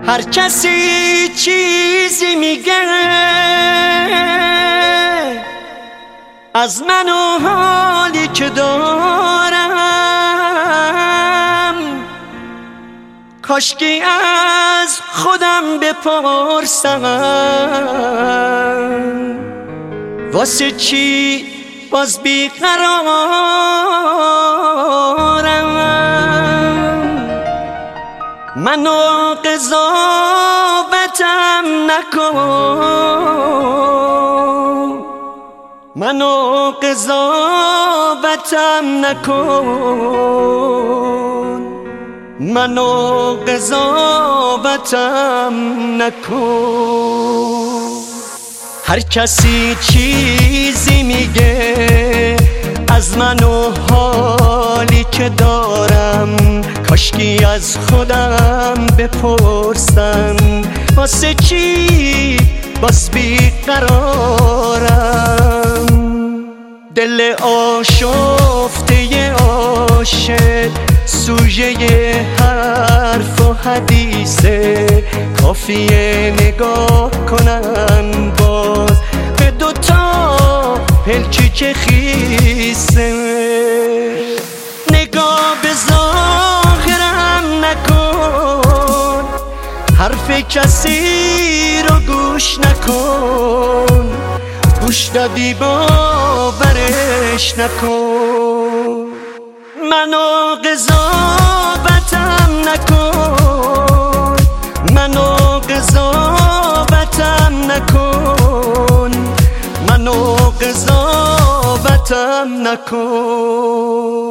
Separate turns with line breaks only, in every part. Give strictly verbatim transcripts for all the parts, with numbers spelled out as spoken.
هر کسی چیزی میگه از من و حالی که دارم، کاشکی از خودم بپرسم واسه چی باز بیقرارم. منو قضاوتم نکن، منو قضاوتم نکن، منو قضاوتم نکن. هر کسی چیزی میگه از من و حالی که دارم، کاشکی از خودم بپرسم واسه چی باز بیقرارم. دل آشفته عاشق سوژه حرف و حدیثه، کافیه نگاه کنم باز به دوتا پلکی که خیسه. نگاه به ظاهرم نکن، حرف کسی رو گوش نکن، گوش دادی باورش نکن. منو قضاوتم نکن، منو قضاوتم نکن، منو قضاوتم نکن.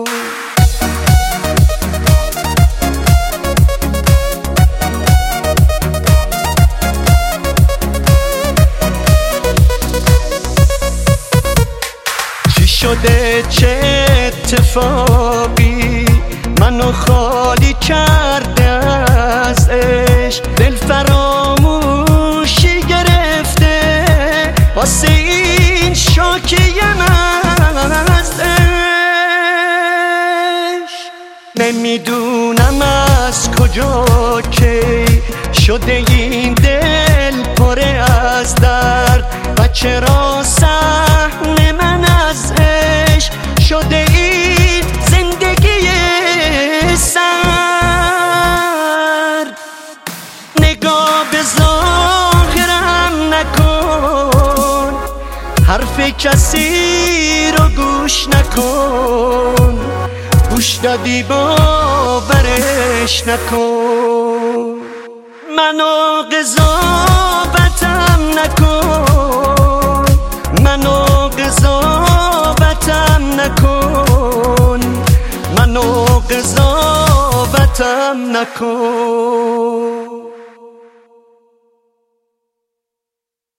چی شده چه اتفاقی منو خالی کرده از عشق، دل فراموشی گرفته واسه این شوکی من از عشق. نمیدونم از کجا کی شده این دل پره از درد و چرا صحن من از عشق شده این زندگی سرد. نگاه به ظاهرم نکن، حرف کسی رو گوش نکن، گوش دادی باورش نکن. منو قضاوتم نکن، منو قضاوتم نکن، منو قضاوتم نکن.